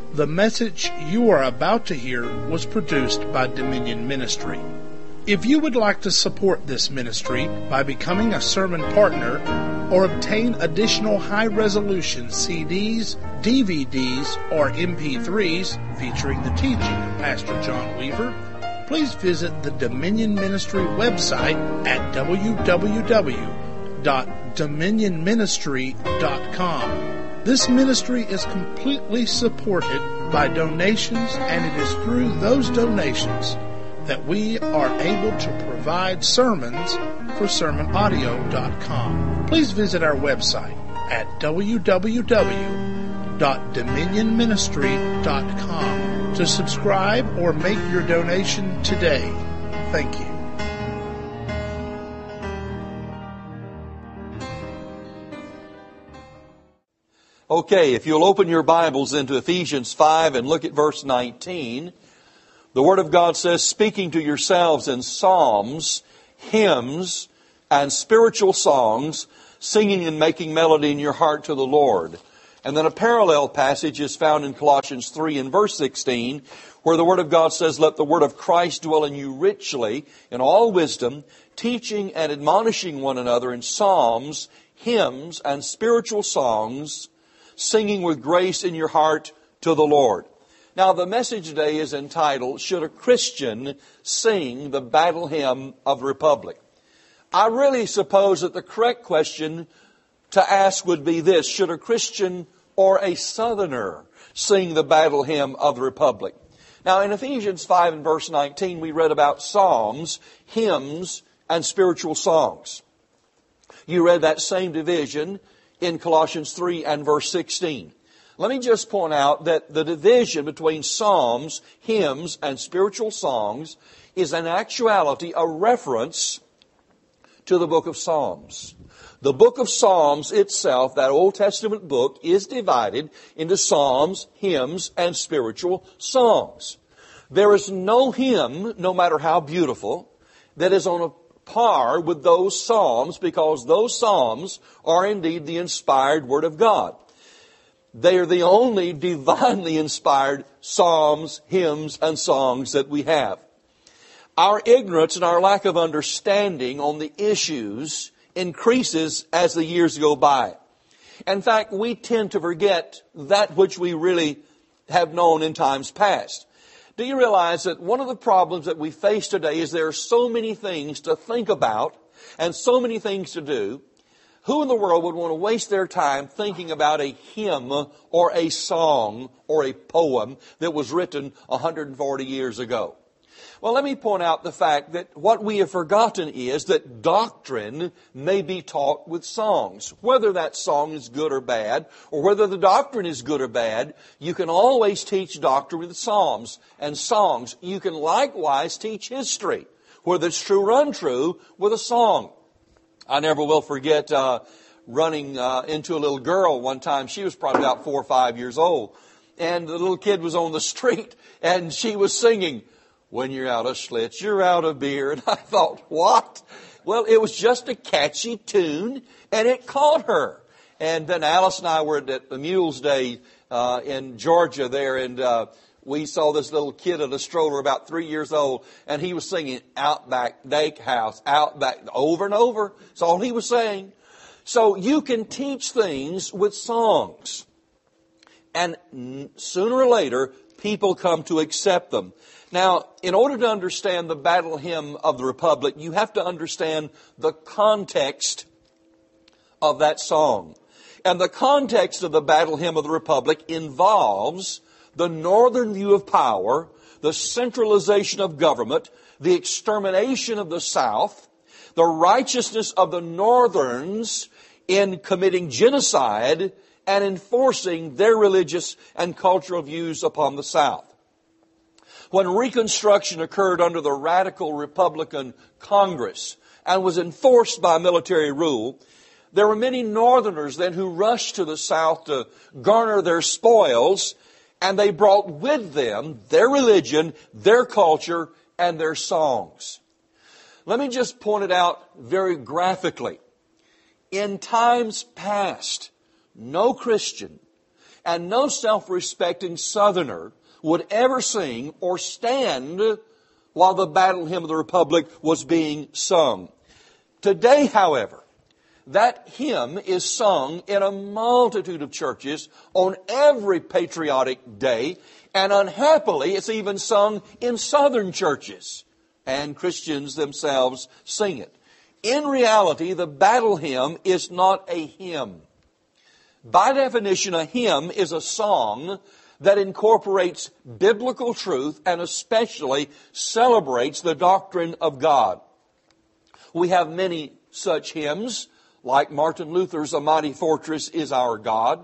The message you are about to hear was produced by Dominion Ministry. If you would like to support this ministry by becoming a sermon partner or obtain additional high-resolution CDs, DVDs, or MP3s featuring the teaching of Pastor John Weaver, please visit the Dominion Ministry website at www.dominionministry.com. This ministry is completely supported by donations, and it is through those donations that we are able to provide sermons for sermonaudio.com. Please visit our website at www.dominionministry.com to subscribe or make your donation today. Thank you. Okay, if you'll open your Bibles into Ephesians 5 and look at verse 19, the Word of God says, speaking to yourselves in psalms, hymns, and spiritual songs, singing and making melody in your heart to the Lord. And then a parallel passage is found in Colossians 3 and verse 16, where the Word of God says, let the Word of Christ dwell in you richly in all wisdom, teaching and admonishing one another in psalms, hymns, and spiritual songs, singing with grace in your heart to the Lord. Now, the message today is entitled, Should a Christian Sing the Battle Hymn of the Republic? I really suppose that the correct question to ask would be this: should a Christian or a Southerner sing the battle hymn of the Republic? Now, in Ephesians 5 and verse 19, we read about psalms, hymns, and spiritual songs. You read that same division in Colossians 3 and verse 16. Let me just point out that the division between psalms, hymns, and spiritual songs is in actuality a reference to the book of Psalms. The book of Psalms itself, that Old Testament book, is divided into psalms, hymns, and spiritual songs. There is no hymn, no matter how beautiful, that is on a par with those psalms, because those psalms are indeed the inspired Word of God. They are the only divinely inspired psalms, hymns, and songs that we have. Our ignorance and our lack of understanding on the issues increases as the years go by. In fact, we tend to forget that which we really have known in times past. Do you realize that one of the problems that we face today is there are so many things to think about and so many things to do? Who in the world would want to waste their time thinking about a hymn or a song or a poem that was written 140 years ago? Well, let me point out the fact that what we have forgotten is that doctrine may be taught with songs. Whether that song is good or bad, or whether the doctrine is good or bad, you can always teach doctrine with psalms and songs. You can likewise teach history, whether it's true or untrue, with a song. I never will forget running into a little girl one time. She was probably about 4 or 5 years old. And the little kid was on the street, and she was singing, when you're out of Schlitz, you're out of beer. And I thought, what? Well, it was just a catchy tune, and it caught her. And then Alice and I were at the Mules Day in Georgia there, and we saw this little kid in a stroller about 3 years old, and he was singing Outback Steakhouse, Outback, over and over. That's all he was saying. So you can teach things with songs. And sooner or later, people come to accept them. Now, in order to understand the battle hymn of the Republic, you have to understand the context of that song. And the context of the battle hymn of the Republic involves the northern view of power, the centralization of government, the extermination of the South, the righteousness of the Northerns in committing genocide and enforcing their religious and cultural views upon the South. When Reconstruction occurred under the radical Republican Congress and was enforced by military rule, there were many Northerners then who rushed to the South to garner their spoils, and they brought with them their religion, their culture, and their songs. Let me just point it out very graphically. In times past, no Christian And no self-respecting Southerner would ever sing or stand while the Battle Hymn of the Republic was being sung. Today, however, that hymn is sung in a multitude of churches on every patriotic day, and unhappily it's even sung in Southern churches, and Christians themselves sing it. In reality, the battle hymn is not a hymn. By definition, a hymn is a song that incorporates biblical truth and especially celebrates the doctrine of God. We have many such hymns, like Martin Luther's "A Mighty Fortress is Our God,"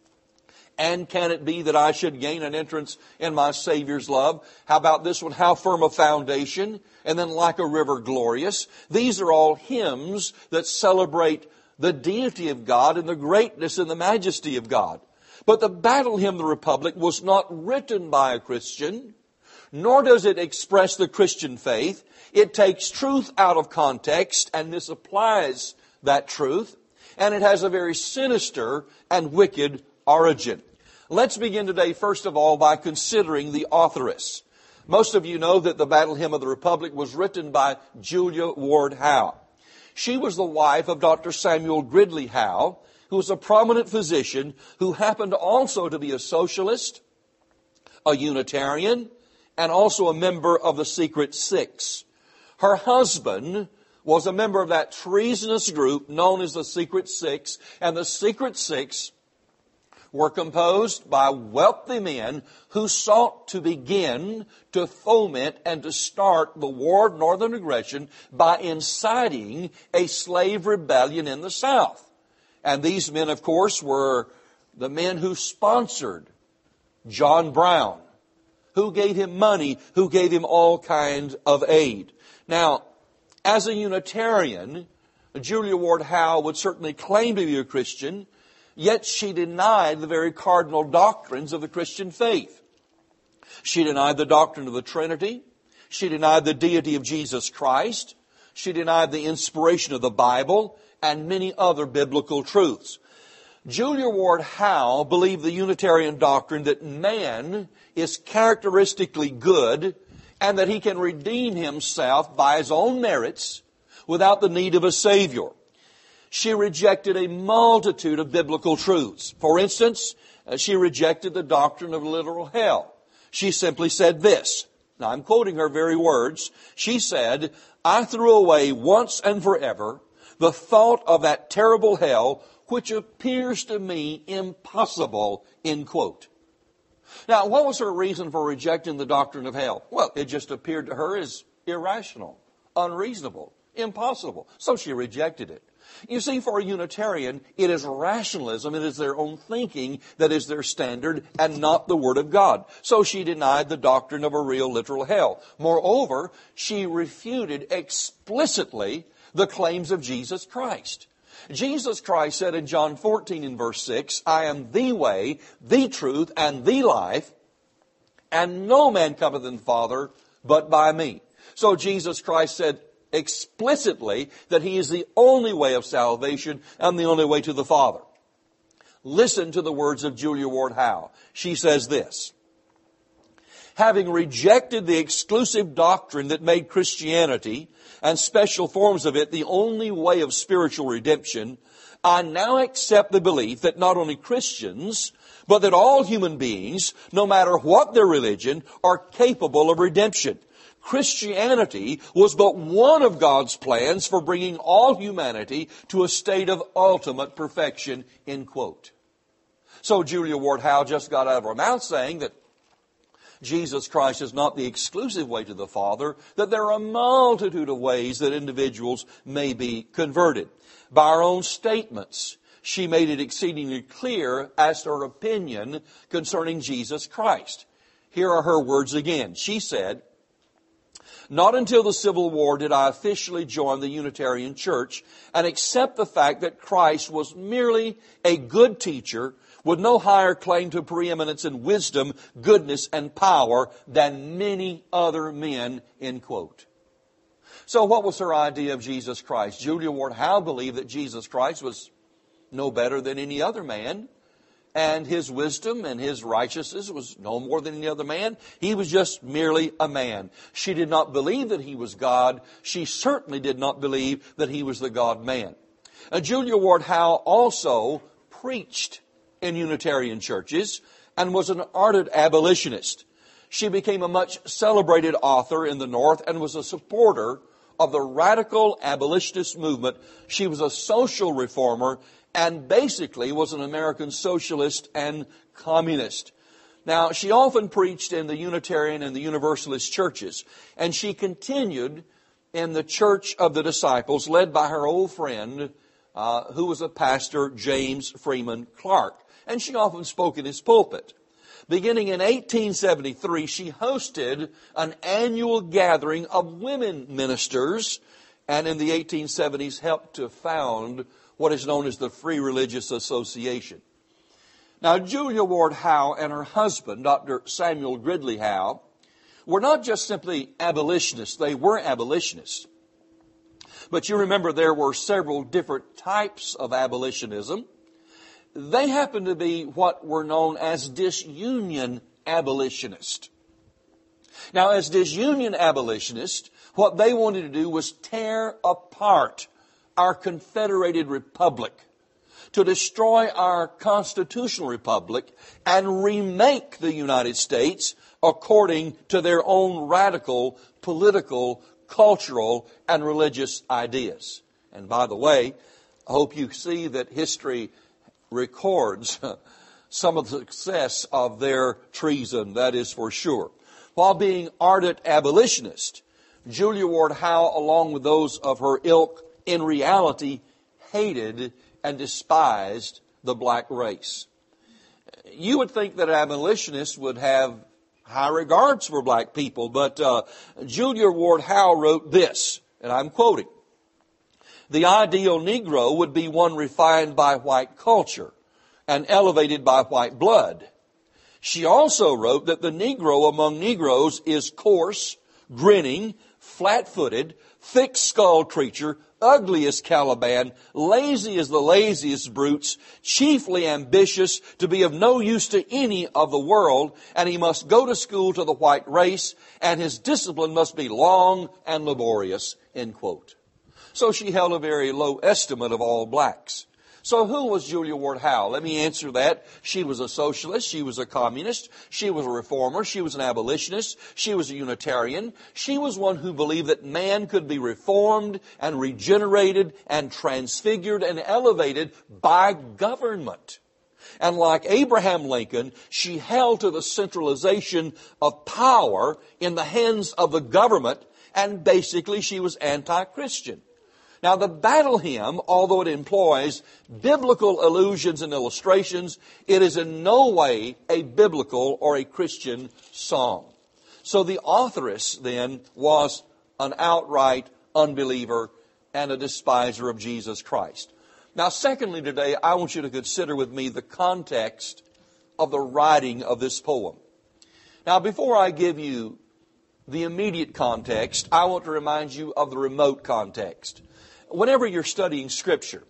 "And Can It Be That I Should Gain an Entrance in My Savior's Love?" How about this one, "How Firm a Foundation?" And then "Like a River Glorious." These are all hymns that celebrate the deity of God and the greatness and the majesty of God. But the Battle Hymn of the Republic was not written by a Christian, nor does it express the Christian faith. It takes truth out of context and misapplies that truth, and it has a very sinister and wicked origin. Let's begin today, first of all, by considering the authoress. Most of you know that the Battle Hymn of the Republic was written by Julia Ward Howe. She was the wife of Dr. Samuel Gridley Howe, who was a prominent physician who happened also to be a socialist, a Unitarian, and also a member of the Secret Six. Her husband was a member of that treasonous group known as the Secret Six, and the Secret Six were composed by wealthy men who sought to begin to foment and to start the war of northern aggression by inciting a slave rebellion in the South. And these men, of course, were the men who sponsored John Brown, who gave him money, who gave him all kinds of aid. Now, as a Unitarian, Julia Ward Howe would certainly claim to be a Christian, yet she denied the very cardinal doctrines of the Christian faith. She denied the doctrine of the Trinity. She denied the deity of Jesus Christ. She denied the inspiration of the Bible and many other biblical truths. Julia Ward Howe believed the Unitarian doctrine that man is characteristically good and that he can redeem himself by his own merits without the need of a Savior. She rejected a multitude of biblical truths. For instance, she rejected the doctrine of literal hell. She simply said this. Now, I'm quoting her very words. She said, "I threw away once and forever the thought of that terrible hell which appears to me impossible," end quote. Now, what was her reason for rejecting the doctrine of hell? Well, it just appeared to her as irrational, unreasonable, impossible. So she rejected it. You see, for a Unitarian, it is rationalism, it is their own thinking that is their standard and not the Word of God. So she denied the doctrine of a real literal hell. Moreover, she refuted explicitly the claims of Jesus Christ. Jesus Christ said in John 14 in verse 6, "I am the way, the truth, and the life, and no man cometh unto the Father but by me." So Jesus Christ said explicitly that He is the only way of salvation and the only way to the Father. Listen to the words of Julia Ward Howe. She says this, "Having rejected the exclusive doctrine that made Christianity and special forms of it the only way of spiritual redemption, I now accept the belief that not only Christians, but that all human beings, no matter what their religion, are capable of redemption. Christianity was but one of God's plans for bringing all humanity to a state of ultimate perfection," end quote. So Julia Ward Howe just got out of her mouth saying that Jesus Christ is not the exclusive way to the Father, that there are a multitude of ways that individuals may be converted. By her own statements, she made it exceedingly clear as to her opinion concerning Jesus Christ. Here are her words again. She said, "Not until the Civil War did I officially join the Unitarian Church and accept the fact that Christ was merely a good teacher with no higher claim to preeminence in wisdom, goodness, and power than many other men," end quote. So what was her idea of Jesus Christ? Julia Ward Howe believed that Jesus Christ was no better than any other man, and his wisdom and his righteousness was no more than any other man. He was just merely a man. She did not believe that he was God. She certainly did not believe that he was the God-man. Julia Ward Howe also preached in Unitarian churches and was an ardent abolitionist. She became a much celebrated author in the North and was a supporter of the radical abolitionist movement. She was a social reformer and basically was an American socialist and communist. Now, she often preached in the Unitarian and the Universalist churches, and she continued in the Church of the Disciples, led by her old friend, who was a pastor, James Freeman Clark. And she often spoke in his pulpit. Beginning in 1873, she hosted an annual gathering of women ministers, and in the 1870s helped to found what is known as the Free Religious Association. Now, Julia Ward Howe and her husband, Dr. Samuel Gridley Howe, were not just simply abolitionists. They were abolitionists. But you remember there were several different types of abolitionism. They happened to be what were known as disunion abolitionists. Now, as disunion abolitionists, what they wanted to do was tear apart our confederated republic, to destroy our constitutional republic and remake the United States according to their own radical political, cultural, and religious ideas. And by the way, I hope you see that history records some of the success of their treason, that is for sure. While being ardent abolitionist, Julia Ward Howe, along with those of her ilk, in reality hated and despised the black race. You would think that abolitionists would have high regards for black people, but Julia Ward Howe wrote this, and I'm quoting, "The ideal Negro would be one refined by white culture and elevated by white blood." She also wrote that the Negro among Negroes is coarse, grinning, flat-footed, thick-skulled creature, ugly as Caliban, lazy as the laziest brutes, chiefly ambitious to be of no use to any of the world, and he must go to school to the white race, and his discipline must be long and laborious, end quote. So she held a very low estimate of all blacks. So who was Julia Ward Howe? Let me answer that. She was a socialist. She was a communist. She was a reformer. She was an abolitionist. She was a Unitarian. She was one who believed that man could be reformed and regenerated and transfigured and elevated by government. And like Abraham Lincoln, she held to the centralization of power in the hands of the government, and basically she was anti-Christian. Now, the battle hymn, although it employs biblical allusions and illustrations, it is in no way a biblical or a Christian song. So the authoress, then, was an outright unbeliever and a despiser of Jesus Christ. Now, secondly, today, I want you to consider with me the context of the writing of this poem. Now, before I give you the immediate context, I want to remind you of the remote context. Whenever you're studying Scripture,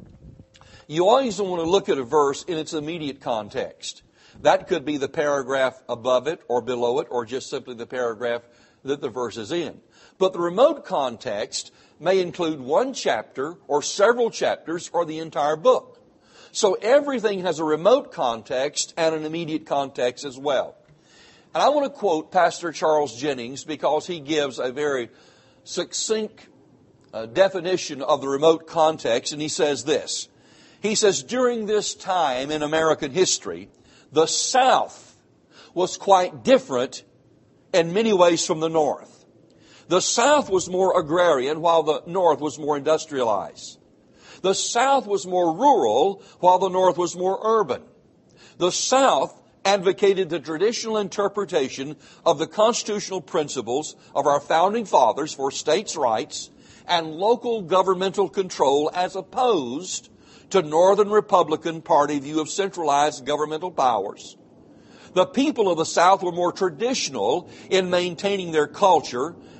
you always want to look at a verse in its immediate context. That could be the paragraph above it or below it, or just simply the paragraph that the verse is in. But the remote context may include one chapter or several chapters or the entire book. So everything has a remote context and an immediate context as well. And I want to quote Pastor Charles Jennings because he gives a very succinct definition of the remote context, and he says this. He says, during this time in American history, the South was quite different in many ways from the North. The South was more agrarian while the North was more industrialized. The South was more rural while the North was more urban. The South advocated the traditional interpretation of the constitutional principles of our founding fathers for states' rights and local governmental control as opposed to Northern Republican Party view of centralized governmental powers. The people of the South were more traditional in maintaining their culture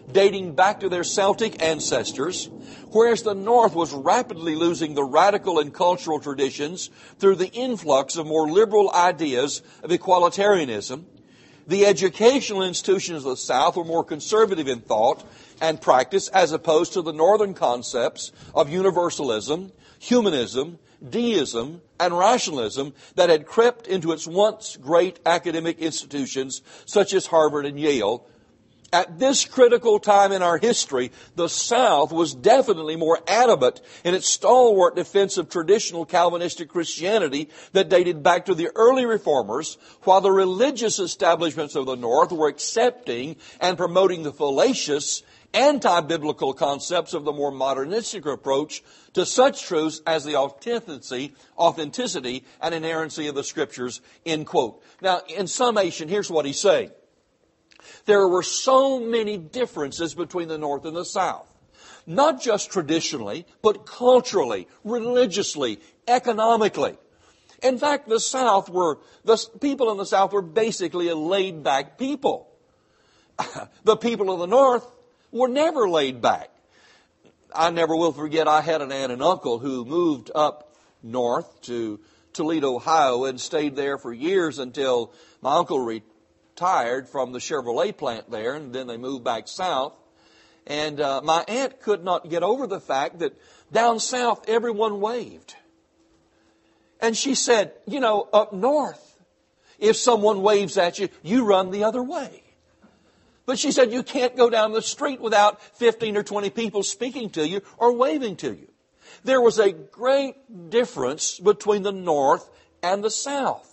dating back to their Celtic ancestors, whereas the North was rapidly losing the radical and cultural traditions through the influx of more liberal ideas of equalitarianism. The educational institutions of the South were more conservative in thought and practice as opposed to the Northern concepts of universalism, humanism, deism, and rationalism that had crept into its once great academic institutions such as Harvard and Yale. At this critical time in our history, the South was definitely more adamant in its stalwart defense of traditional Calvinistic Christianity that dated back to the early Reformers, while the religious establishments of the North were accepting and promoting the fallacious, anti-biblical concepts of the more modernistic approach to such truths as the authenticity and inerrancy of the Scriptures, end quote. Now, in summation, here's what he's saying. There were so many differences between the North and the South. Not just traditionally, but culturally, religiously, economically. In fact, the people in the South were basically a laid-back people. The people of the North were never laid back. I never will forget, I had an aunt and uncle who moved up north to Toledo, Ohio, and stayed there for years until my uncle retired from the Chevrolet plant there, and then they moved back south. And my aunt could not get over the fact that down south everyone waved. And she said, up north, if someone waves at you, you run the other way. But she said you can't go down the street without 15 or 20 people speaking to you or waving to you. There was a great difference between the North and the South.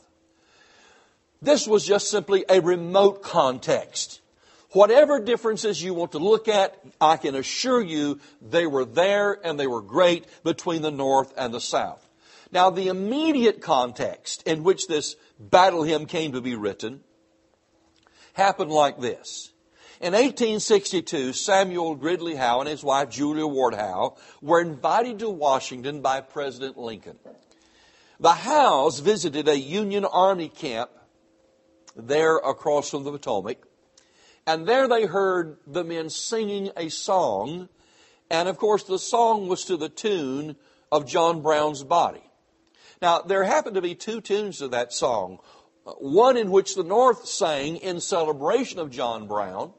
This was just simply a remote context. Whatever differences you want to look at, I can assure you they were there and they were great between the North and the South. Now, the immediate context in which this battle hymn came to be written happened like this. In 1862, Samuel Gridley Howe and his wife Julia Ward Howe were invited to Washington by President Lincoln. The Howes visited a Union Army camp there across from the Potomac, and there they heard the men singing a song, and of course the song was to the tune of John Brown's Body. Now, there happened to be two tunes to that song, one in which the North sang in celebration of John Brown,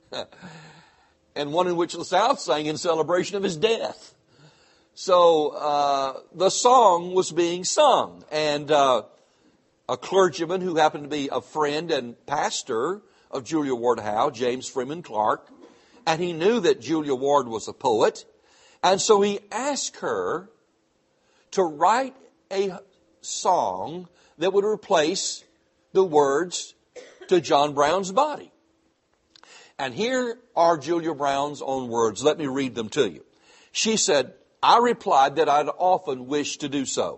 and one in which the South sang in celebration of his death. So the song was being sung, and a clergyman who happened to be a friend and pastor of Julia Ward Howe, James Freeman Clark, and he knew that Julia Ward was a poet, and so he asked her to write a song that would replace the words to John Brown's Body. And here are Julia Brown's own words. Let me read them to you. She said, I replied that I'd often wished to do so.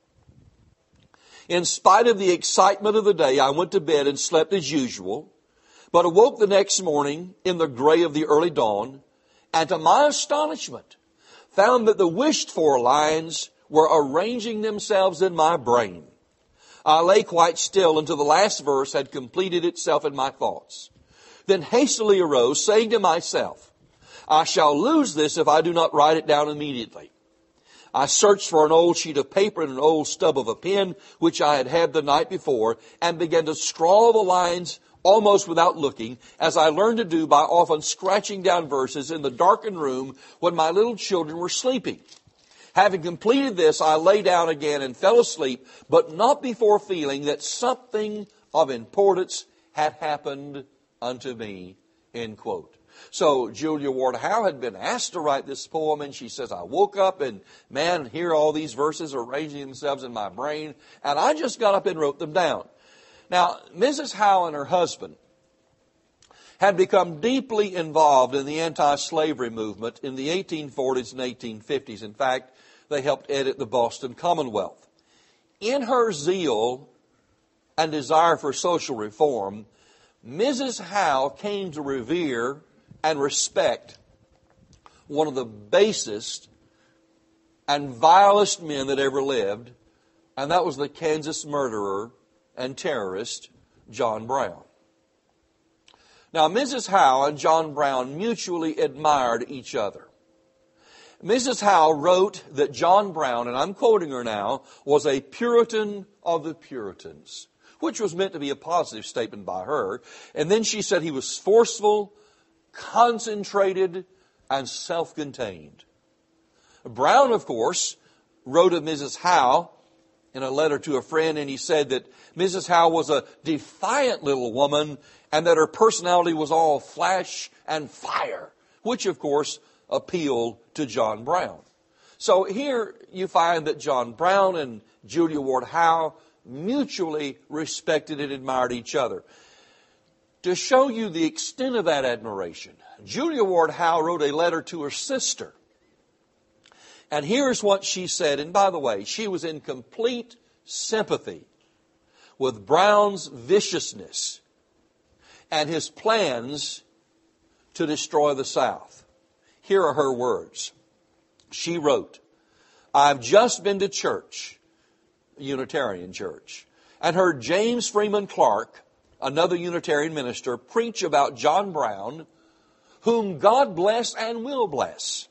In spite of the excitement of the day, I went to bed and slept as usual, but awoke the next morning in the gray of the early dawn, and to my astonishment, found that the wished-for lines were arranging themselves in my brain. I lay quite still until the last verse had completed itself in my thoughts. Then hastily arose, saying to myself, I shall lose this if I do not write it down immediately. I searched for an old sheet of paper and an old stub of a pen, which I had had the night before, and began to scrawl the lines almost without looking, as I learned to do by often scratching down verses in the darkened room when my little children were sleeping. Having completed this, I lay down again and fell asleep, but not before feeling that something of importance had happened unto me, end quote. So Julia Ward Howe had been asked to write this poem, and she says, I woke up and, man, here all these verses are arranging themselves in my brain, and I just got up and wrote them down. Now, Mrs. Howe and her husband had become deeply involved in the anti-slavery movement in the 1840s and 1850s. In fact, they helped edit the Boston Commonwealth. In her zeal and desire for social reform, Mrs. Howe came to revere and respect one of the basest and vilest men that ever lived, and that was the Kansas murderer and terrorist, John Brown. Now, Mrs. Howe and John Brown mutually admired each other. Mrs. Howe wrote that John Brown, and I'm quoting her now, was a Puritan of the Puritans, which was meant to be a positive statement by her. And then she said he was forceful, concentrated, and self-contained. Brown, of course, wrote of Mrs. Howe in a letter to a friend, and he said that Mrs. Howe was a defiant little woman and that her personality was all flash and fire, which, of course, appealed to John Brown. So here you find that John Brown and Julia Ward Howe mutually respected and admired each other. To show you the extent of that admiration, Julia Ward Howe wrote a letter to her sister. And here's what she said. And by the way, she was in complete sympathy with Brown's viciousness and his plans to destroy the South. Here are her words. She wrote, "I've just been to church, a Unitarian church, and heard James Freeman Clark, another Unitarian minister, preach about John Brown, whom God bless and will bless.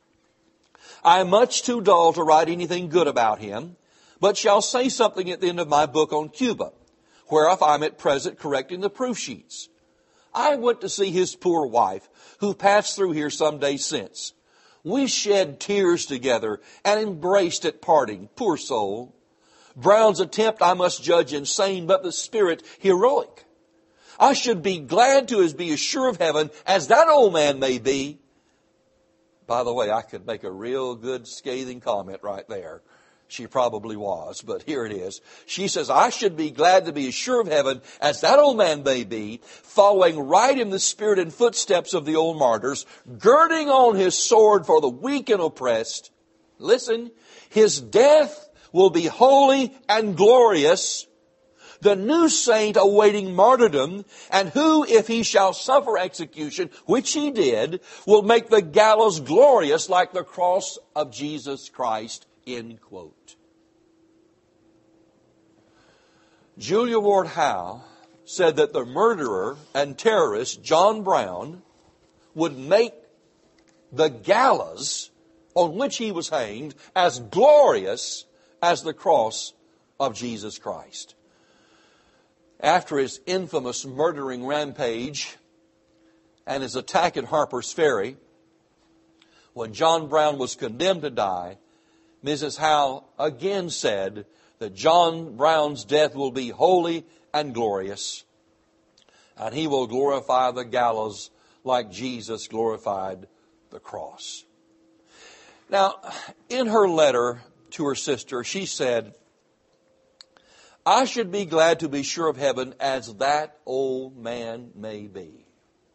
I am much too dull to write anything good about him, but shall say something at the end of my book on Cuba, whereof I am at present correcting the proof sheets. I went to see his poor wife, who passed through here some days since. We shed tears together and embraced at parting, poor soul. Brown's attempt I must judge insane, but the spirit heroic. I should be glad to be as sure of heaven as that old man may be." By the way, I could make a real good scathing comment right there. She probably was, but here it is. She says, "I should be glad to be as sure of heaven as that old man may be, following right in the spirit and footsteps of the old martyrs, girding on his sword for the weak and oppressed. Listen, his death will be holy and glorious, the new saint awaiting martyrdom, and who, if he shall suffer execution, which he did, will make the gallows glorious like the cross of Jesus Christ." End quote. Julia Ward Howe said that the murderer and terrorist John Brown would make the gallows on which he was hanged as glorious as the cross of Jesus Christ. After his infamous murdering rampage and his attack at Harper's Ferry, when John Brown was condemned to die, Mrs. Howe again said that John Brown's death will be holy and glorious, and he will glorify the gallows like Jesus glorified the cross. Now, in her letter to her sister, she said, "I should be glad to be sure of heaven as that old man may be."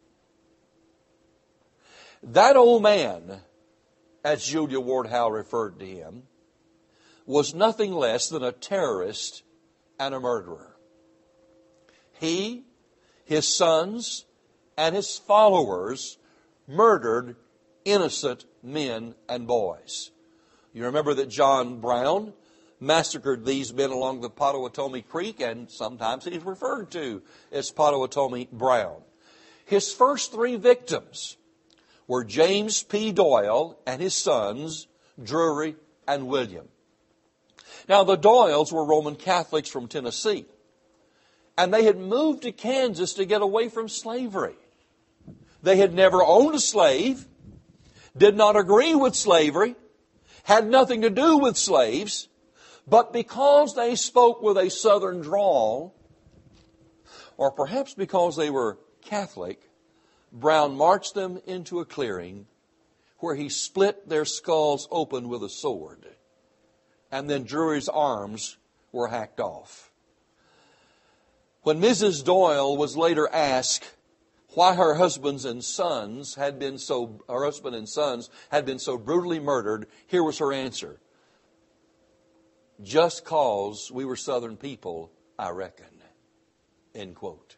That old man, as Julia Ward Howe referred to him, was nothing less than a terrorist and a murderer. He, his sons, and his followers murdered innocent men and boys. You remember that John Brown massacred these men along the Potawatomi Creek, and sometimes he's referred to as Potawatomi Brown. His first three victims were James P. Doyle and his sons, Drury and William. Now, the Doyles were Roman Catholics from Tennessee, and they had moved to Kansas to get away from slavery. They had never owned a slave, did not agree with slavery, had nothing to do with slaves, but because they spoke with a southern drawl, or perhaps because they were Catholic, Brown marched them into a clearing where he split their skulls open with a sword. And then Drury's arms were hacked off. When Mrs. Doyle was later asked why her husband and sons had been so brutally murdered, here was her answer: "Just cause we were Southern people, I reckon." End quote.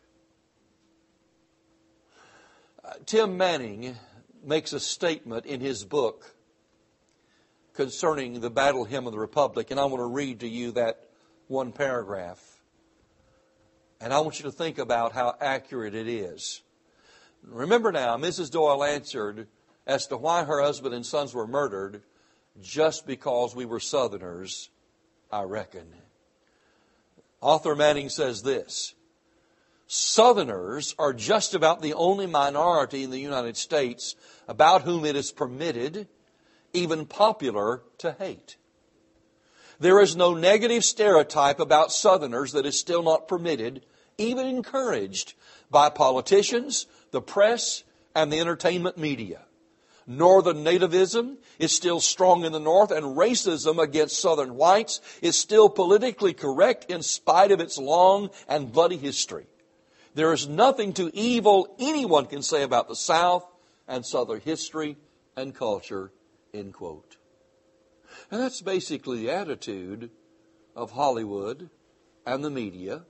Tim Manning makes a statement in his book concerning the Battle Hymn of the Republic, and I want to read to you that one paragraph. And I want you to think about how accurate it is. Remember now, Mrs. Doyle answered as to why her husband and sons were murdered, just because we were Southerners, I reckon. Author Manning says this: Southerners are just about the only minority in the United States about whom it is permitted, even popular, to hate. There is no negative stereotype about Southerners that is still not permitted, even encouraged, by politicians, the press, and the entertainment media. Northern nativism is still strong in the North, and racism against Southern whites is still politically correct in spite of its long and bloody history. There is nothing too evil anyone can say about the South and Southern history and culture, end quote. And that's basically the attitude of Hollywood and the media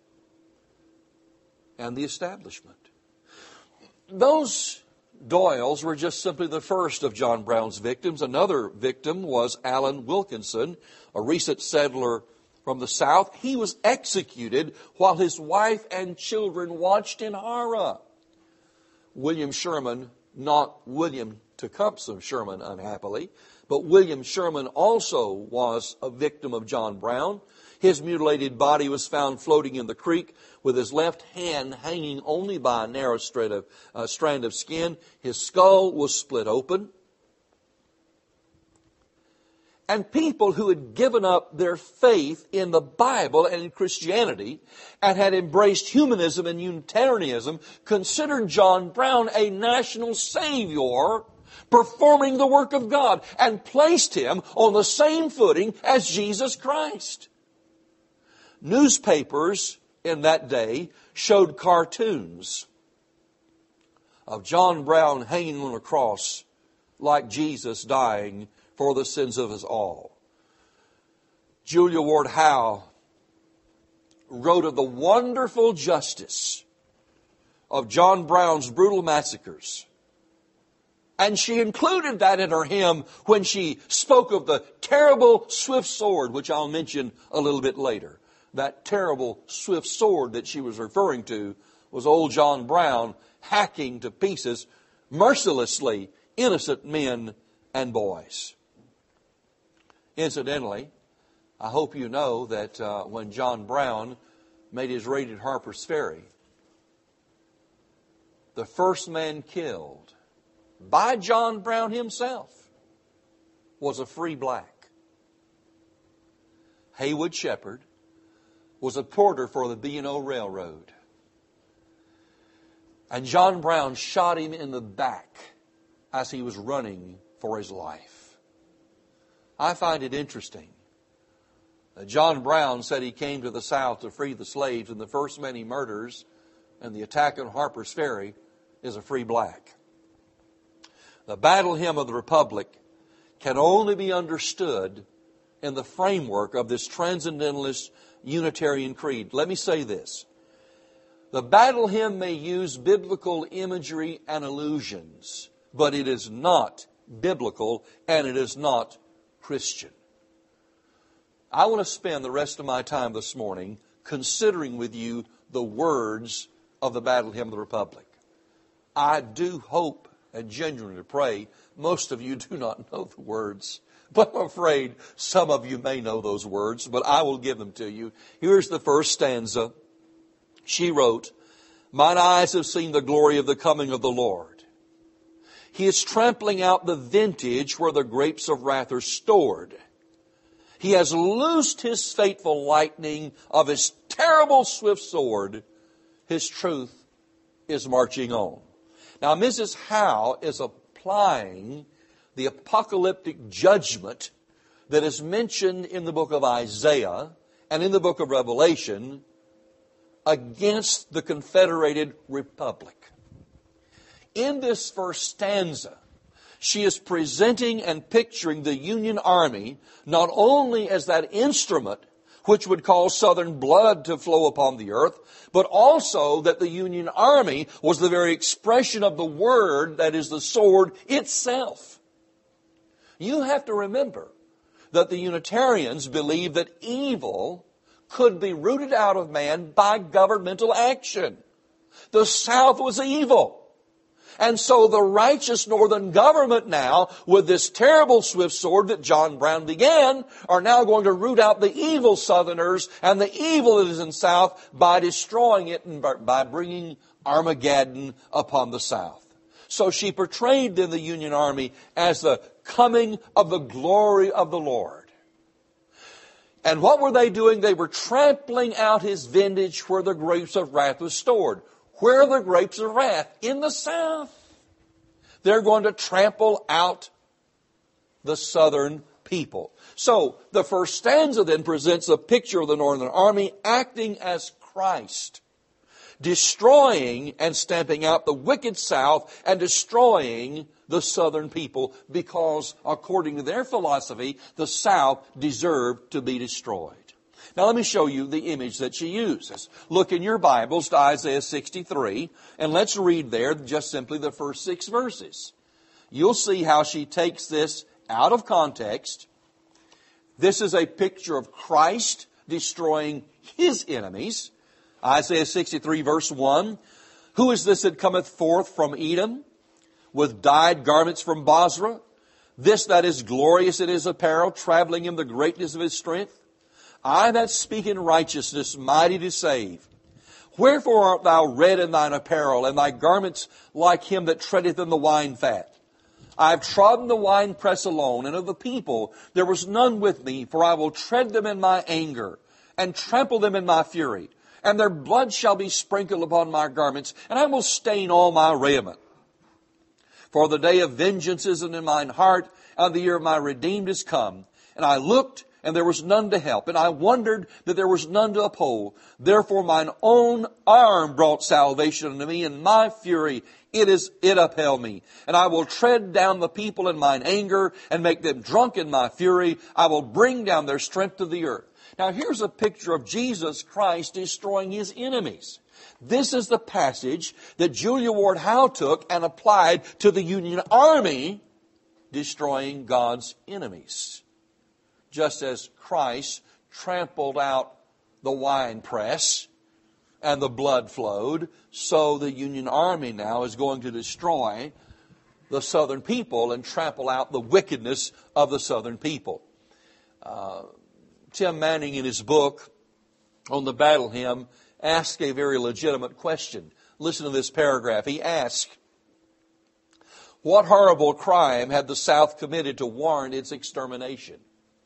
and the establishment. Those Doyles were just simply the first of John Brown's victims. Another victim was Alan Wilkinson, a recent settler from the South. He was executed while his wife and children watched in horror. William Sherman, not William Tecumseh Sherman, unhappily, but William Sherman also was a victim of John Brown. His mutilated body was found floating in the creek with his left hand hanging only by a narrow strand of skin. His skull was split open. And people who had given up their faith in the Bible and in Christianity and had embraced humanism and Unitarianism considered John Brown a national savior performing the work of God and placed him on the same footing as Jesus Christ. Newspapers in that day showed cartoons of John Brown hanging on a cross like Jesus dying for the sins of us all. Julia Ward Howe wrote of the wonderful justice of John Brown's brutal massacres. And she included that in her hymn when she spoke of the terrible swift sword, which I'll mention a little bit later. That terrible swift sword that she was referring to was old John Brown hacking to pieces mercilessly innocent men and boys. Incidentally, I hope you know that when John Brown made his raid at Harper's Ferry, the first man killed by John Brown himself was a free black. Haywood Shepherd was a porter for the B&O Railroad. And John Brown shot him in the back as he was running for his life. I find it interesting that John Brown said he came to the South to free the slaves, and the first man he murders in the attack on Harper's Ferry is a free black. The battle hymn of the Republic can only be understood in the framework of this transcendentalist Unitarian creed. Let me say this. The battle hymn may use biblical imagery and allusions, but it is not biblical and it is not Christian. I want to spend the rest of my time this morning considering with you the words of the battle hymn of the Republic. I do hope and genuinely pray most of you do not know the words. But I'm afraid some of you may know those words, but I will give them to you. Here's the first stanza. She wrote, "Mine eyes have seen the glory of the coming of the Lord. He is trampling out the vintage where the grapes of wrath are stored. He has loosed his fateful lightning of his terrible swift sword. His truth is marching on." Now, Mrs. Howe is applying the apocalyptic judgment that is mentioned in the book of Isaiah and in the book of Revelation against the Confederated Republic. In this first stanza, she is presenting and picturing the Union Army not only as that instrument which would cause Southern blood to flow upon the earth, but also that the Union Army was the very expression of the word, that is the sword itself. You have to remember that the Unitarians believe that evil could be rooted out of man by governmental action. The South was evil. And so the righteous northern government now, with this terrible swift sword that John Brown began, are now going to root out the evil southerners and the evil that is in south by destroying it and by bringing Armageddon upon the south. So she portrayed then the Union Army as the coming of the glory of the Lord. And what were they doing? They were trampling out His vintage where the grapes of wrath was stored. Where are the grapes of wrath? In the south. They're going to trample out the southern people. So the first stanza then presents a picture of the northern army acting as Christ, destroying and stamping out the wicked south and destroying the southern people because, according to their philosophy, the south deserved to be destroyed. Now let me show you the image that she uses. Look in your Bibles to Isaiah 63, and let's read there just simply the first 6 verses. You'll see how she takes this out of context. This is a picture of Christ destroying His enemies. Isaiah 63 verse 1, Who is this that cometh forth from Edom, with dyed garments from Bozrah? This that is glorious in his apparel, traveling in the greatness of his strength? I that speak in righteousness, mighty to save. Wherefore art thou red in thine apparel, and thy garments like him that treadeth in the wine fat? I have trodden the winepress alone, and of the people there was none with me, for I will tread them in my anger, and trample them in my fury. And their blood shall be sprinkled upon my garments, and I will stain all my raiment. For the day of vengeance is in mine heart, and the year of my redeemed is come. And I looked, and there was none to help, and I wondered that there was none to uphold. Therefore mine own arm brought salvation unto me, and my fury it upheld me. And I will tread down the people in mine anger, and make them drunk in my fury. I will bring down their strength to the earth. Now here's a picture of Jesus Christ destroying His enemies. This is the passage that Julia Ward Howe took and applied to the Union Army destroying God's enemies. Just as Christ trampled out the winepress and the blood flowed, so the Union Army now is going to destroy the southern people and trample out the wickedness of the southern people. Tim Manning, in his book on the battle hymn, asked a very legitimate question. Listen to this paragraph. He asked, what horrible crime had the South committed to warrant its extermination?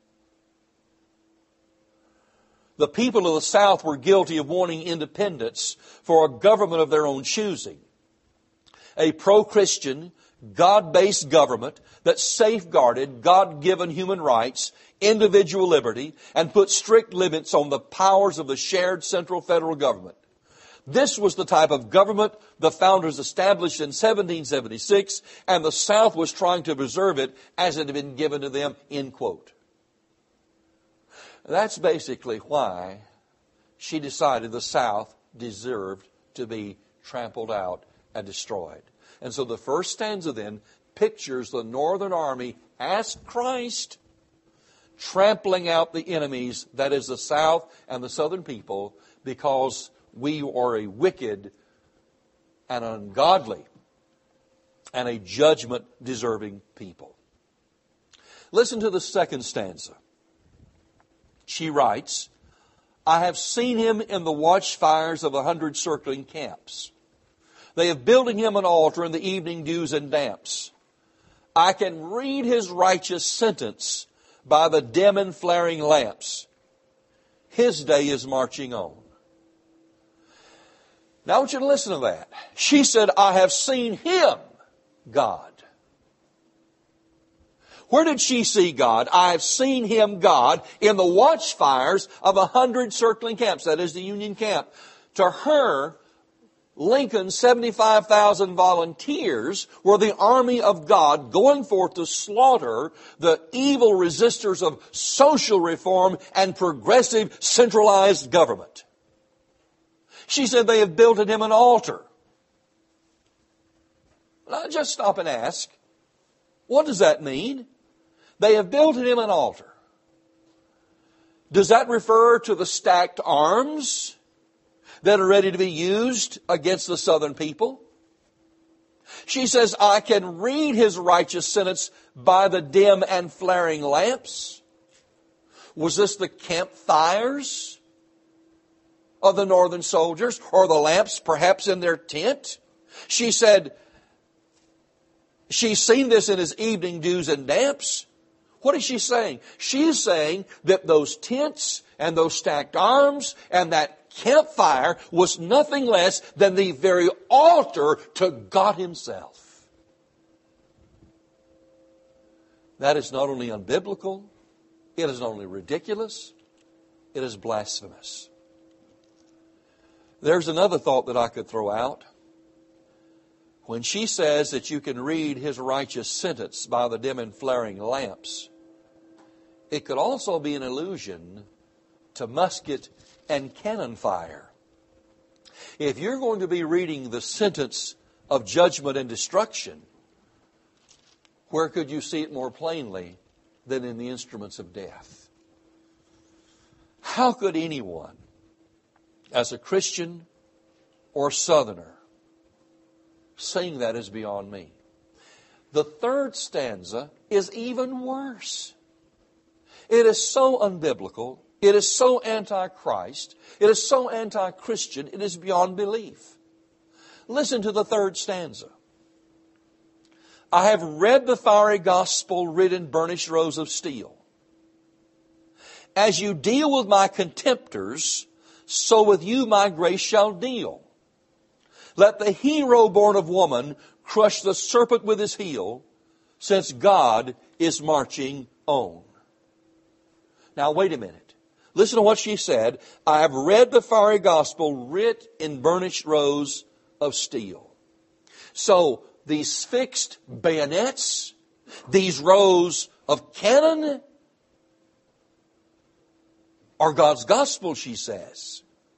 The people of the South were guilty of wanting independence for a government of their own choosing. A pro-Christian, God-based government that safeguarded God-given human rights, individual liberty, and put strict limits on the powers of the shared central federal government. This was the type of government the founders established in 1776, and the South was trying to preserve it as it had been given to them, end quote. That's basically why she decided the South deserved to be trampled out and destroyed. And so the first stanza then pictures the Northern Army as Christ trampling out the enemies, that is the South and the Southern people, because we are a wicked and ungodly and a judgment-deserving people. Listen to the second stanza. She writes, I have seen him in the watchfires of 100 circling camps. They have building him an altar in the evening dews and damps. I can read his righteous sentence by the dim and flaring lamps. His day is marching on. Now I want you to listen to that. She said, I have seen him, God. Where did she see God? I have seen him, God, in the watchfires of 100 circling camps. That is the Union camp. To her, Lincoln's 75,000 volunteers were the army of God going forth to slaughter the evil resistors of social reform and progressive centralized government. She said they have built him an altar. Now just stop and ask, what does that mean? They have built him an altar. Does that refer to the stacked arms that are ready to be used against the southern people? She says, I can read His righteous sentence by the dim and flaring lamps. Was this the campfires of the northern soldiers, or the lamps perhaps in their tent? She said, she's seen this in His evening dews and damps. What is she saying? She's saying that those tents and those stacked arms and that campfire was nothing less than the very altar to God Himself. That is not only unbiblical, it is not only ridiculous, it is blasphemous. There's another thought that I could throw out. When she says that you can read His righteous sentence by the dim and flaring lamps, it could also be an allusion to musket and cannon fire. If you're going to be reading the sentence of judgment and destruction, where could you see it more plainly than in the instruments of death? How could anyone, as a Christian or Southerner, saying that is beyond me? The third stanza is even worse. It is so unbiblical. It is so anti-Christ. It is so anti-Christian. It is beyond belief. Listen to the third stanza. I have read the fiery gospel writ in burnished rows of steel. As you deal with my contemptors, so with you my grace shall deal. Let the hero born of woman crush the serpent with his heel, since God is marching on. Now wait a minute. Listen to what she said. I have read the fiery gospel writ in burnished rows of steel. So these fixed bayonets, these rows of cannon, are God's gospel, she says.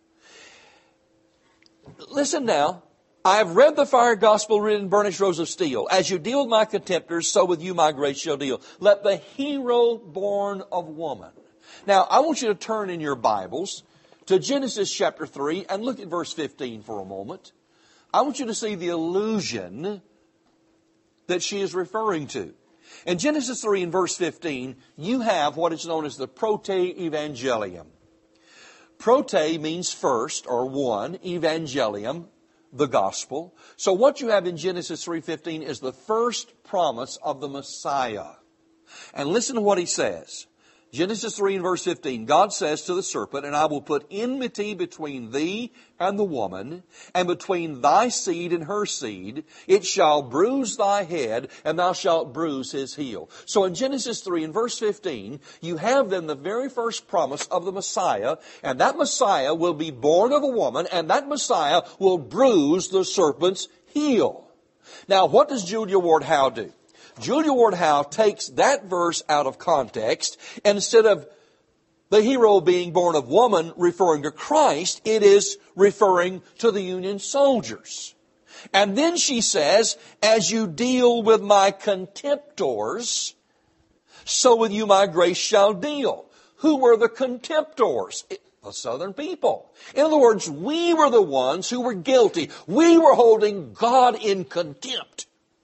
Listen now. I have read the fiery gospel written in burnished rows of steel. As you deal with my contemptors, so with you my grace shall deal. Let the hero born of woman. Now, I want you to turn in your Bibles to Genesis chapter 3 and look at verse 15 for a moment. I want you to see the allusion that she is referring to. In Genesis 3 and verse 15, you have what is known as the proto-evangelium. Prote means first or one, evangelium, the gospel. So what you have in Genesis 3:15 is the first promise of the Messiah. And listen to what he says. Genesis 3 and verse 15, God says to the serpent, and I will put enmity between thee and the woman, and between thy seed and her seed. It shall bruise thy head, and thou shalt bruise his heel. So in Genesis 3 and verse 15, you have then the very first promise of the Messiah, and that Messiah will be born of a woman, and that Messiah will bruise the serpent's heel. Now, what does Julia Ward Howe do? Julia Ward Howe takes that verse out of context, and instead of the hero being born of woman referring to Christ, it is referring to the Union soldiers. And then she says, as you deal with my contemptors, so with you my grace shall deal. Who were the contemptors? The Southern people. In other words, we were the ones who were guilty. We were holding God in contempt.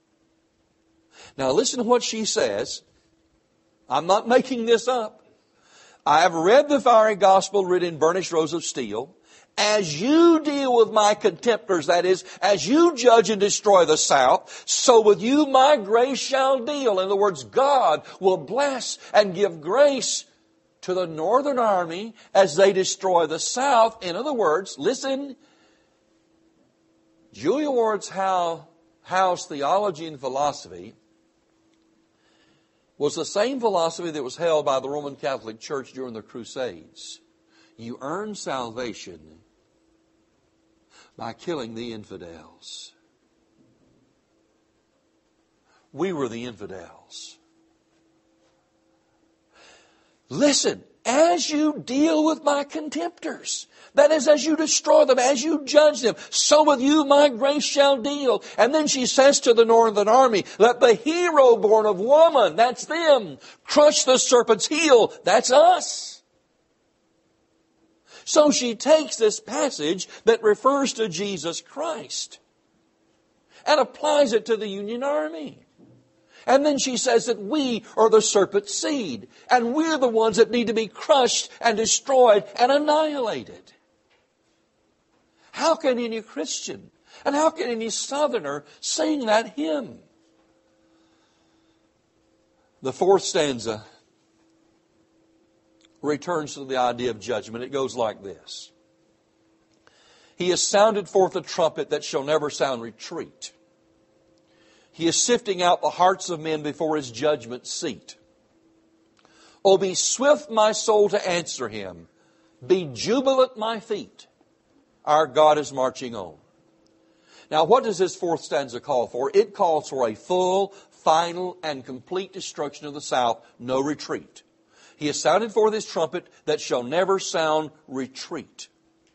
Now listen to what she says. I'm not making this up. I have read the fiery gospel written in burnished rows of steel. As you deal with my contemptors, that is, as you judge and destroy the South, so with you my grace shall deal. In other words, God will bless and give grace to the Northern Army as they destroy the South. In other words, listen, Julia Ward Howe's theology and philosophy was the same philosophy that was held by the Roman Catholic Church during the Crusades. You earn salvation by killing the infidels. We were the infidels. Listen, as you deal with my contemptors, that is, as you destroy them, as you judge them, so with you my grace shall deal. And then she says to the Northern Army, let the hero born of woman, that's them, crush the serpent's heel, that's us. So she takes this passage that refers to Jesus Christ, and applies it to the Union Army. And then she says that we are the serpent's seed, and we're the ones that need to be crushed and destroyed and annihilated. How can any Christian and how can any Southerner sing that hymn? The fourth stanza returns to the idea of judgment. It goes like this. He has sounded forth a trumpet that shall never sound retreat. He is sifting out the hearts of men before His judgment seat. Oh, be swift, my soul, to answer Him. Be jubilant, my feet. Our God is marching on. Now, what does this fourth stanza call for? It calls for a full, final, and complete destruction of the South. No retreat. He has sounded forth His trumpet that shall never sound retreat.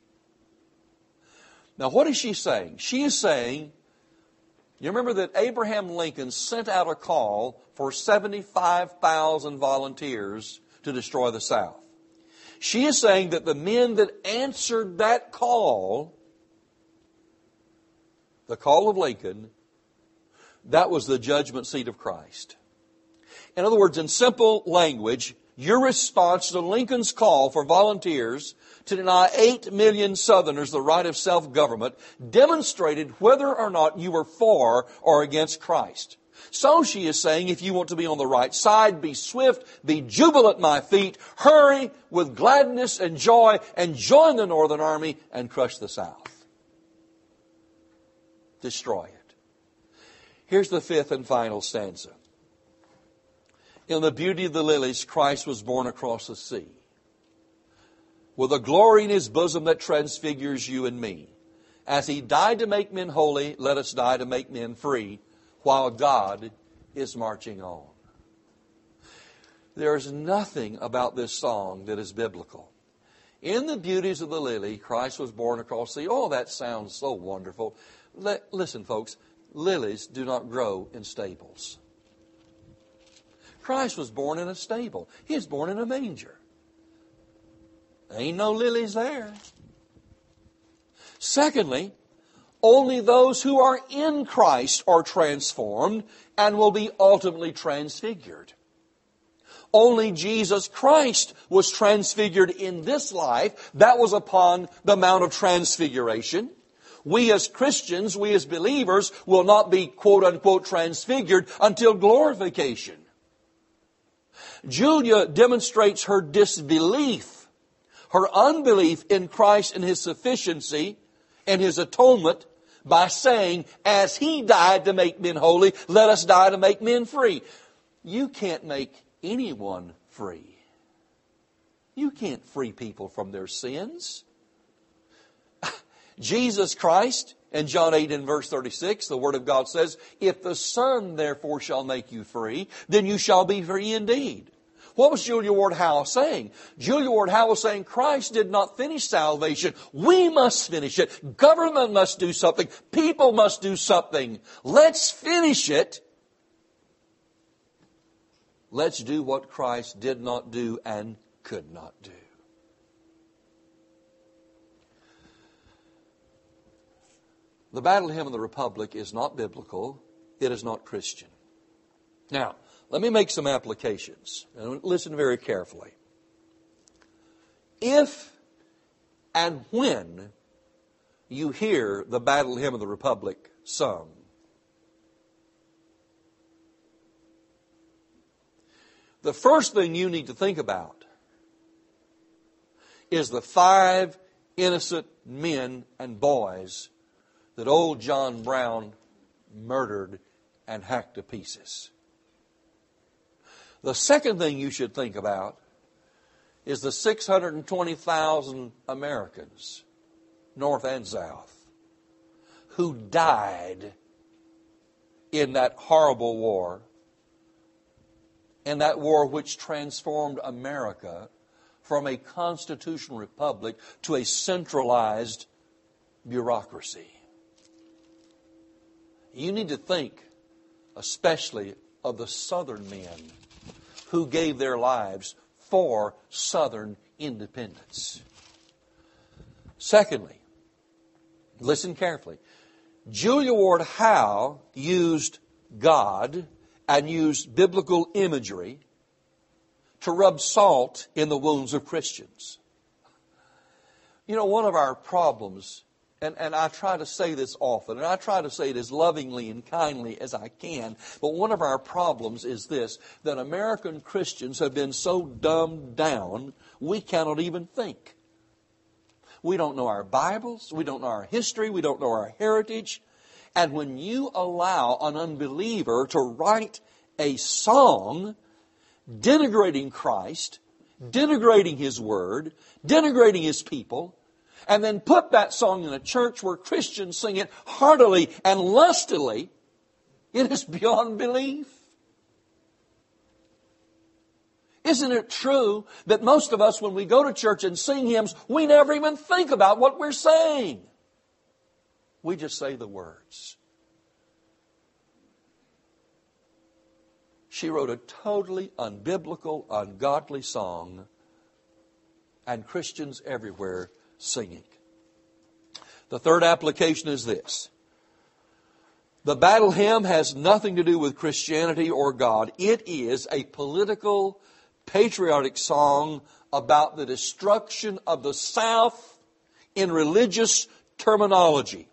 Now, what is she saying? She is saying, you remember that Abraham Lincoln sent out a call for 75,000 volunteers to destroy the South. She is saying that the men that answered that call, the call of Lincoln, that was the judgment seat of Christ. In other words, in simple language, your response to Lincoln's call for volunteers to deny 8 million Southerners the right of self-government demonstrated whether or not you were for or against Christ. So she is saying, if you want to be on the right side, be swift, be jubilant, my feet, hurry with gladness and joy, and join the Northern Army and crush the South. Destroy it. Here's the fifth and final stanza. In the beauty of the lilies, Christ was born across the sea, with a glory in His bosom that transfigures you and me. As He died to make men holy, let us die to make men free, while God is marching on. There is nothing about this song that is biblical. In the beauties of the lily, Christ was born across the sea. Oh, that sounds so wonderful. Listen, folks, lilies do not grow in stables. Christ was born in a stable. He was born in a manger. There ain't no lilies there. Secondly, only those who are in Christ are transformed and will be ultimately transfigured. Only Jesus Christ was transfigured in this life. That was upon the Mount of Transfiguration. We as Christians, we as believers, will not be quote-unquote transfigured until glorification. Julia demonstrates her disbelief, her unbelief in Christ and His sufficiency and His atonement by saying, as He died to make men holy, let us die to make men free. You can't make anyone free. You can't free people from their sins. Jesus Christ, in John 8 and verse 36, the Word of God says, if the Son therefore shall make you free, then you shall be free indeed. What was Julia Ward Howe saying? Julia Ward Howe was saying Christ did not finish salvation. We must finish it. Government must do something. People must do something. Let's finish it. Let's do what Christ did not do and could not do. The Battle Hymn of the Republic is not biblical. It is not Christian. Now, let me make some applications. And listen very carefully. If and when you hear the Battle Hymn of the Republic sung, the first thing you need to think about is the 5 innocent men and boys that old John Brown murdered and hacked to pieces. The second thing you should think about is the 620,000 Americans, North and South, who died in that horrible war, in that war which transformed America from a constitutional republic to a centralized bureaucracy. You need to think especially of the Southern men who gave their lives for Southern independence. Secondly, listen carefully. Julia Ward Howe used God and used biblical imagery to rub salt in the wounds of Christians. You know, one of our problems, and I try to say this often, and I try to say it as lovingly and kindly as I can, but one of our problems is this, that American Christians have been so dumbed down, we cannot even think. We don't know our Bibles, we don't know our history, we don't know our heritage. And when you allow an unbeliever to write a song denigrating Christ, denigrating His Word, denigrating His people, and then put that song in a church where Christians sing it heartily and lustily, it is beyond belief. Isn't it true that most of us, when we go to church and sing hymns, we never even think about what we're saying? We just say the words. She wrote a totally unbiblical, ungodly song, and Christians everywhere singing. The third application is this. The battle hymn has nothing to do with Christianity or God. It is a political, patriotic song about the destruction of the South in religious terminology.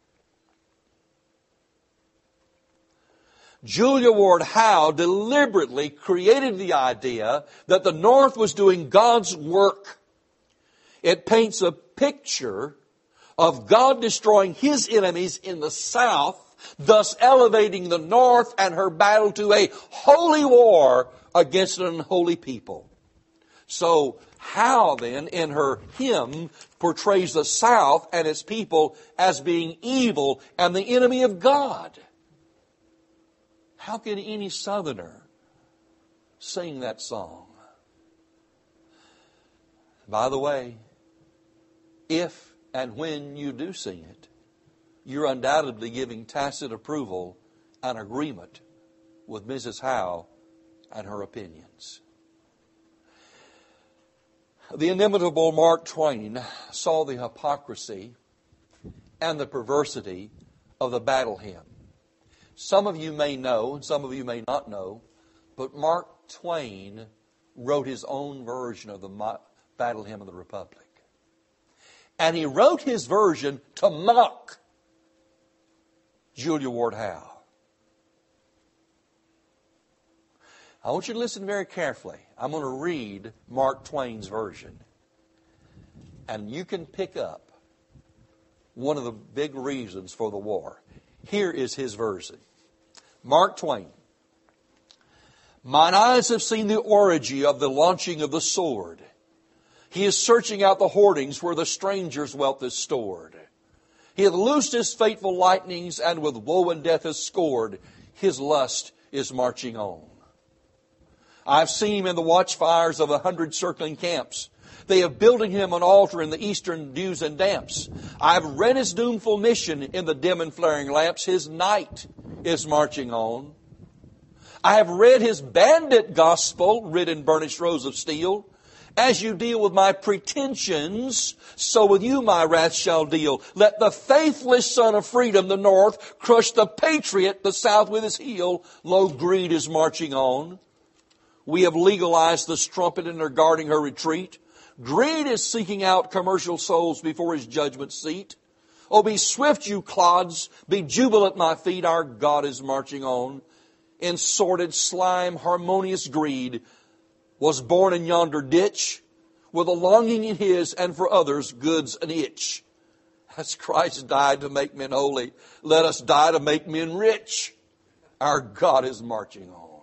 Julia Ward Howe deliberately created the idea that the North was doing God's work. It paints a picture of God destroying His enemies in the South, thus elevating the North and her battle to a holy war against an unholy people. So Howe then, in her hymn, portrays the South and its people as being evil and the enemy of God. How can any Southerner sing that song? By the way, if and when you do sing it, you're undoubtedly giving tacit approval and agreement with Mrs. Howe and her opinions. The inimitable Mark Twain saw the hypocrisy and the perversity of the battle hymn. Some of you may know, and some of you may not know, but Mark Twain wrote his own version of the Battle Hymn of the Republic. And he wrote his version to mock Julia Ward Howe. I want you to listen very carefully. I'm going to read Mark Twain's version. And you can pick up one of the big reasons for the war. Here is his version. Mark Twain. Mine eyes have seen the orgy of the launching of the sword. He is searching out the hoardings where the stranger's wealth is stored. He hath loosed his fateful lightnings, and with woe and death is scored. His lust is marching on. I've seen him in the watchfires of 100 circling camps. They have building him an altar in the eastern dews and damps. I've read his doomful mission in the dim and flaring lamps. His night is marching on. I have read his bandit gospel, writ in burnished rows of steel. As you deal with my pretensions, so with you my wrath shall deal. Let the faithless son of freedom, the North, crush the patriot, the South, with his heel. Lo, greed is marching on. We have legalized the strumpet and are guarding her retreat. Greed is seeking out commercial souls before his judgment seat. Oh, be swift, you clods. Be jubilant at my feet. Our God is marching on. In sordid slime, harmonious greed was born in yonder ditch, with a longing in his and for others goods an itch. As Christ died to make men holy, let us die to make men rich. Our God is marching on.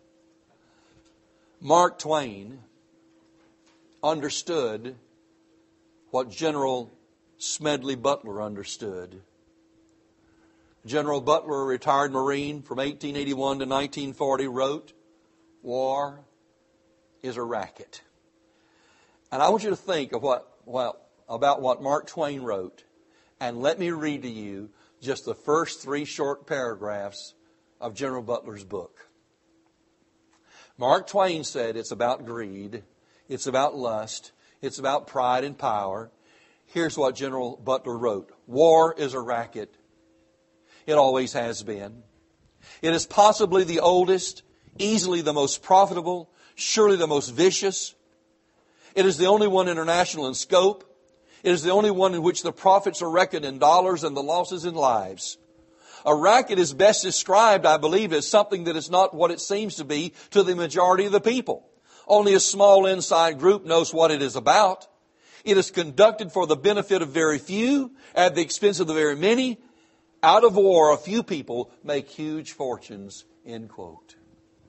Mark Twain understood what General Smedley Butler understood. General Butler, a retired Marine from 1881 to 1940, wrote, "War is a racket." And I want you to think of about what Mark Twain wrote, and let me read to you just the first 3 short paragraphs of General Butler's book. Mark Twain said it's about greed, it's about lust, it's about pride and power. Here's what General Butler wrote. War is a racket. It always has been. It is possibly the oldest, easily the most profitable, surely the most vicious. It is the only one international in scope. It is the only one in which the profits are reckoned in dollars and the losses in lives. A racket is best described, I believe, as something that is not what it seems to be to the majority of the people. Only a small inside group knows what it is about. It is conducted for the benefit of very few, at the expense of the very many. Out of war, a few people make huge fortunes, end quote.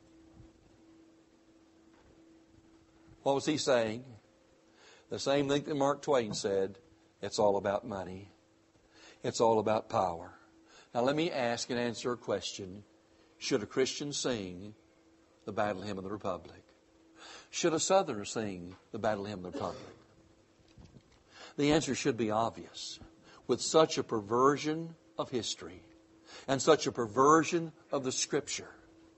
What was he saying? The same thing that Mark Twain said. It's all about money. It's all about power. Now let me ask and answer a question. Should a Christian sing the Battle Hymn of the Republic? Should a Southerner sing the Battle Hymn of the Republic? The answer should be obvious. With such a perversion of history and such a perversion of the Scripture,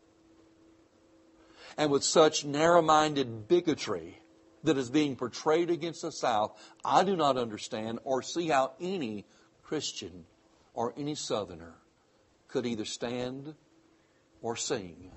and with such narrow-minded bigotry that is being portrayed against the South, I do not understand or see how any Christian or any Southerner could either stand or sing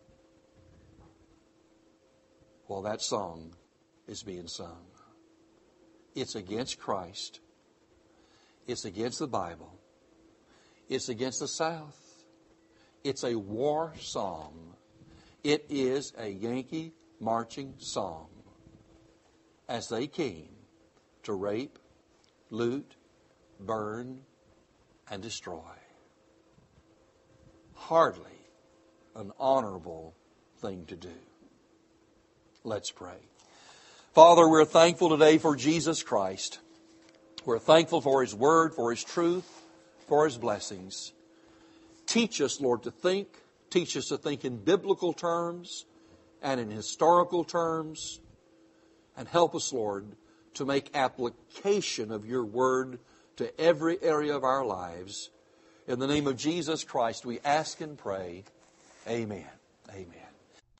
while that song is being sung. It's against Christ. It's against the Bible. It's against the South. It's a war song. It is a Yankee marching song as they came to rape, loot, burn, and destroy. Hardly an honorable thing to do. Let's pray. Father, we're thankful today for Jesus Christ. We're thankful for His Word, for His truth, for His blessings. Teach us, Lord, to think. Teach us to think in biblical terms and in historical terms. And help us, Lord, to make application of Your Word to every area of our lives. In the name of Jesus Christ, we ask and pray. Amen. Amen.